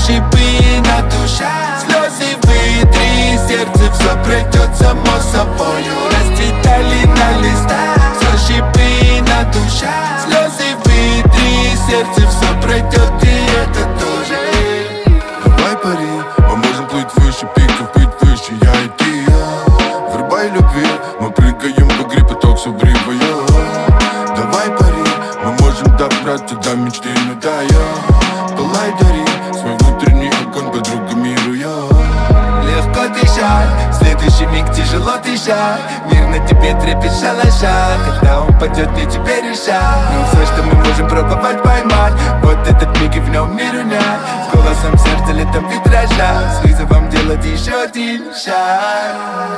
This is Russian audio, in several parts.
шипы на душах, слезы вытри, сердце все пройдет само собою. Расцветали на листах все шипы на душах, слезы вытри, сердце все пройдет, и это тоже. Давай пари, мы можем плыть выше пиков, быть выше, я и ты. Врубай любви, мы прыгаем в игре, поток все бривая. Давай пари, мы можем добраться до мечты, ну да, я. Пылай, дари, свой внутренний огонь, подруга миру, я. Легко дышать, в следующий миг тяжело дышать. Мир на тебе трепет шалаша, когда он падет, мне теперь решать. Ну все, что мы можем пробовать поймать, вот этот миг и в нем мир унять. С голосом сердца летом витража, с вызовом делать еще один шаг.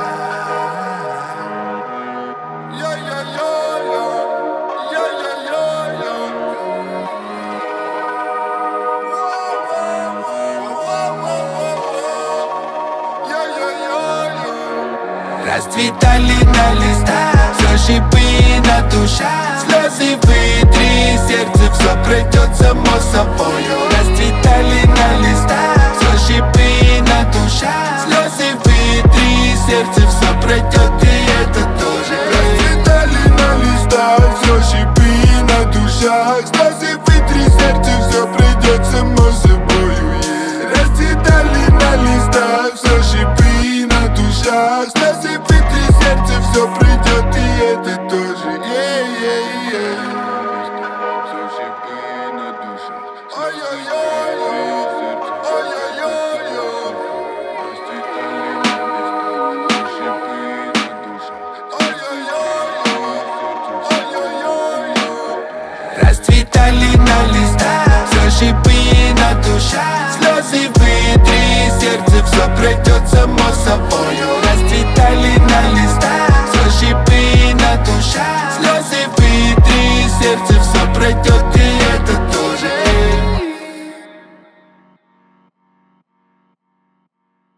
Расцветали на листах все шипы на душах, слезы вытри, сердце все пройдет само собою. Расцветали на листах все шипы на душах, слезы вытри, сердце все пройдет, и это тоже. Расцветали на листах все шипы на душах, слезы вытри, сердце все пройдет само собою. Расцветали на листах все шипы на душах, слезы вытри, сердце все пройдет, и это тоже. Все шипы на душах, ой-ой-ой, ой-ой-ой. Расцветали на листах все шипы на душах, слезы вытри, сердце все пройдет само